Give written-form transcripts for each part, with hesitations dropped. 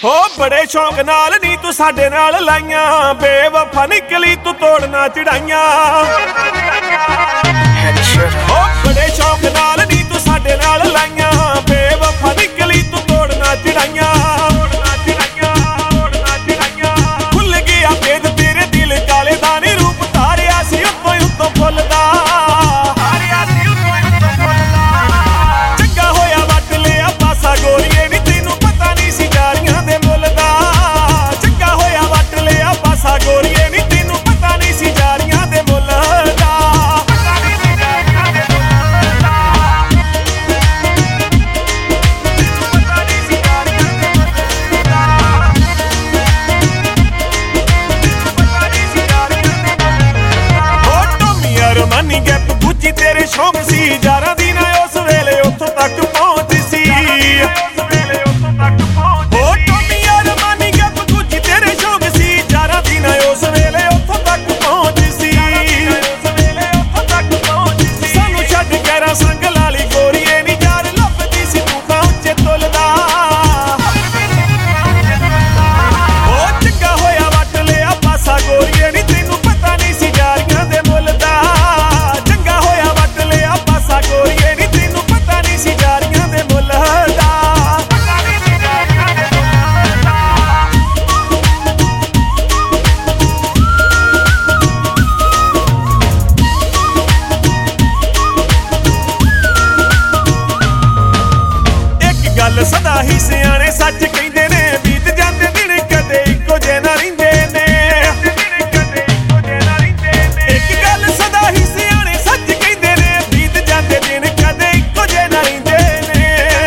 हो बड़े शौक नाल नी तू साडे नाल लाइयां, बेवफा निकली तू तोड़ना चढ़ाइयां। हो बड़े शौक नाल नी तू साडे नाल लाइयां, बेवफा निकली तू तोड़ना चढ़ाइयां। खुल गया भेद तेरे दिल काले दा नी रूप तारिया सी उत्तों उत्तों फुलदा। चंगा होया वट लिया पासा गोरीए नी तेनू पता नी सी जारियां दे मुल दा। चंगा होया वट लिया पासा गोरीए नी तेनू पता नी सी जारियां दे मुल दा। रमानी गैप गुची तेरे शौक सी, यारां दी ना उस वेले उत्थों तक पहुंच सी। ओ टोमिया रमानी गैप गुची तेरे शौक सी, यारां दी ना उस वेले उत्थों तक पहुंच सी। सानू छड्ड गैरां संग लाली गोरीए नी यार लभदी सी तू तां उच्चे तुलदा। ओ चंगा होया वट लिया पासा गोरीए नी तेनू पता नी सी जारियां दे मुल दा। सदा ही सियाने सच कहंदे ने, बीत जांदे दिन कदे इक्को जे ना रहिंदे ने। एक गल सदा ही सियाने सच कहंदे ने, बीत जांदे दिन कदे इक्को जे ना रहिंदे ने।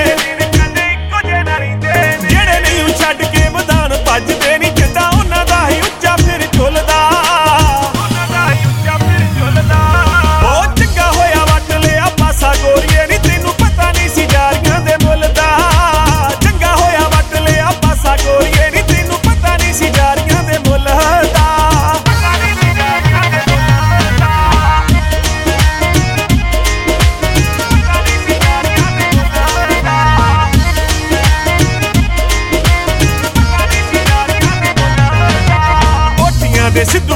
जेड़े नहीं छड्ड के मैदान भजदे नी, जिद्दां उन्हां दा ही उच्चा फिर झुलदा। ओ चंगा होया वट लिया पासा गोरीए नी तेनू पता नी सी जारियां दे मुल दा। गोरीए नी तेनू पता नी सी जारियां दे मुल दा। कोठियां दे सिद्धू